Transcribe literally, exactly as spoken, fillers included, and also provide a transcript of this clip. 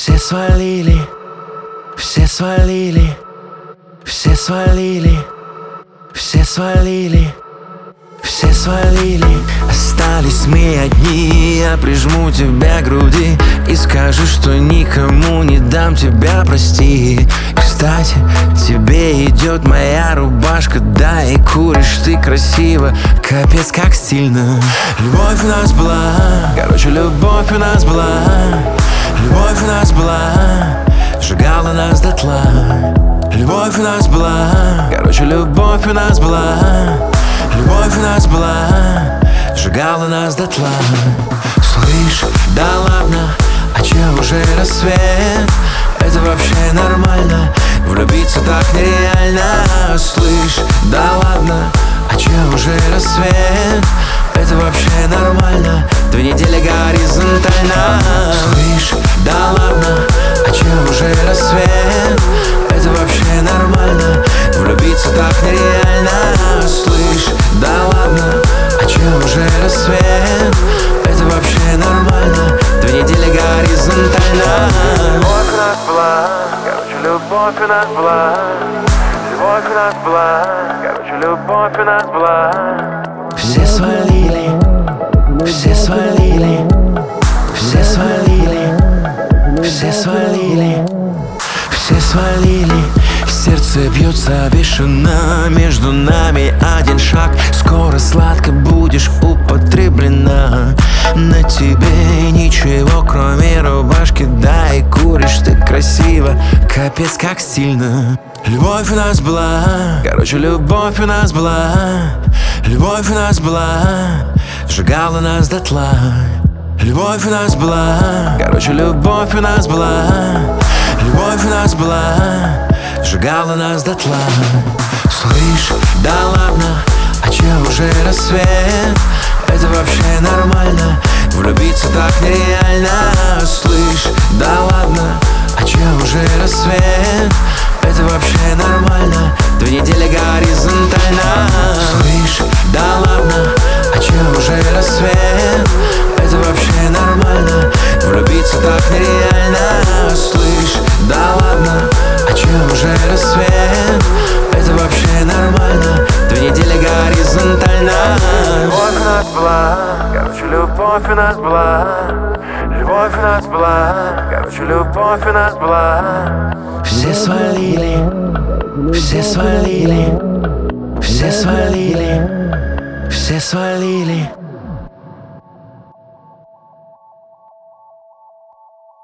Все свалили, все свалили, все свалили, все свалили, все свалили. Остались мы одни, я прижму тебя к груди и скажу, что никому не дам тебя, прости. Кстати, тебе идет моя рубашка, да, и куришь ты красиво, капец как стильно. Любовь у нас была, короче, любовь у нас была, любовь у нас была, сжигала нас дотла. Любовь у нас была, короче, любовь у нас была, любовь у нас была, сжигала нас дотла. Слышь, да ладно, а че уже рассвет? Это вообще нормально, влюбиться так нереально. Слышь, да ладно, а че уже рассвет? Это вообще нормально, две недели горизонтально. Слышь, да ладно, а че уже рассвет? Это вообще нормально, влюбиться так нереально. Слышь, да ладно, а че уже рассвет? Это вообще нормально, две недели горизонтально. Любовь у нас была, короче, любовь у нас была, любовь у нас была, короче, любовь у нас была. Все свалили, все свалили, все свалили, все свалили, все свалили. Сердце бьется бешено, между нами один шаг. Скоро сладко будешь употреблена. На тебе ничего, кроме рубашки, да, и куришь ты красиво, капец как стильно. Любовь у нас была, короче, любовь у нас была, любовь у нас была, сжигала нас дотла. Любовь у нас была, короче, любовь у нас была, любовь у нас была, сжигала нас дотла. Слышь, да ладно, а че уже рассвет? Это вообще нормально, влюбиться так нереально. Слышь, да ладно, а че уже рассвет? Это вообще нормально, две недели горизонтально. Слышь, да ладно, а че уже рассвет? Это вообще нормально, влюбиться так нереально. Слышь, да ладно, а че уже рассвет? Это вообще нормально, две недели горизонтально. Любовь у нас была, короче, любовь у нас была, любовь у нас была, короче, любовь у нас была. Все свалили, все свалили, все свалили, все свалили.